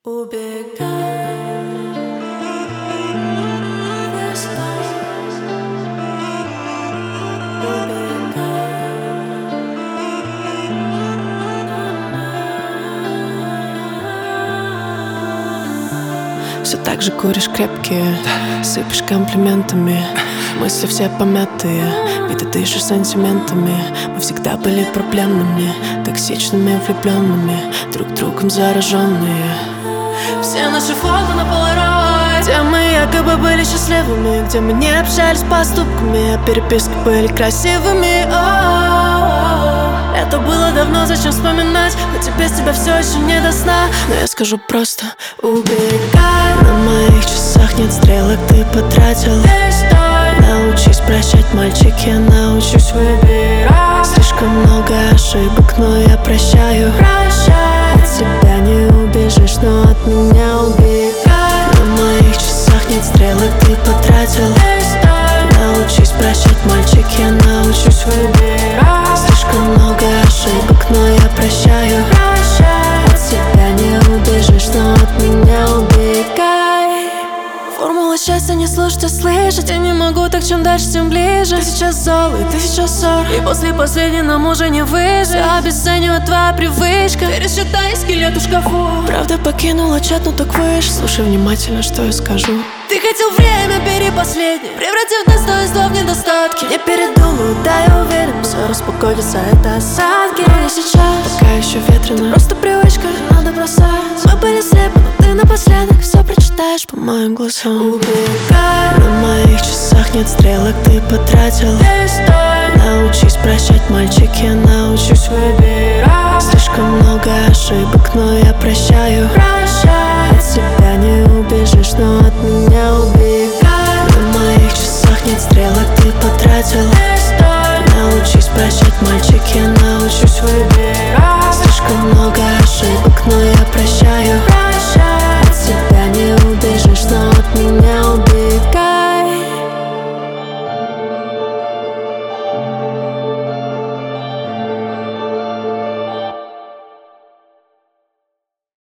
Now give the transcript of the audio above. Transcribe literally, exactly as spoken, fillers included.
Убегай, весной, убегай. Все так же куришь крепкие, сыпешь комплиментами. Мысли все помятые, ведь ты дышишь сантиментами. Мы всегда были проблемными, токсичными, влюбленными, друг другом зараженные. Все наши фото на полароид, где мы якобы были счастливыми, где мы не общались поступками, а переписки были красивыми. О-о-о. Это было давно, зачем вспоминать? Хоть без тебя все еще не до сна. Но я скажу просто: убегай. На моих часах нет стрелок, ты потратил. Научись прощать, мальчик, я научусь выбирать. Слишком много ошибок, но я прощаю. От тебя не убежишь, но от меня убегай. На моих часах нет стрелок, ты потратил. Научись прощать, мальчик, я научусь выбирать. Слишком много ошибок, но я прощаю. От тебя не убежишь, но от меня убегай. Формула счастья не слушать, а слышать. Я не могу, так чем дальше, тем ближе. Ты сейчас злой, ты сейчас ссор, и после последней нам уже не выжить. Все обесценивает твоя привычка. Пересчитай скелет в шкафу. Правда покинула чат, ну так выше. Слушай внимательно, что я скажу. Ты хотел время, бери последнее, превратив достоинство в недостатки. Не передумаю, да, я уверен, все распогодится, это осадки. Но не сейчас, пока еще ветрено. Просто привычка, надо бросать. Мы были слепы, но ты напоследок все прочитаешь по моим глазам. Убегай. На моих часах нет стрелок, ты потратил. Научись прощать, мальчик, я научусь выбирать. Слишком много ошибок, но я прощаю. От тебя не убежишь, но от меня убегай. На моих часах нет стрелок, ты потратил. Научись прощать, мальчик, я научусь выбирать.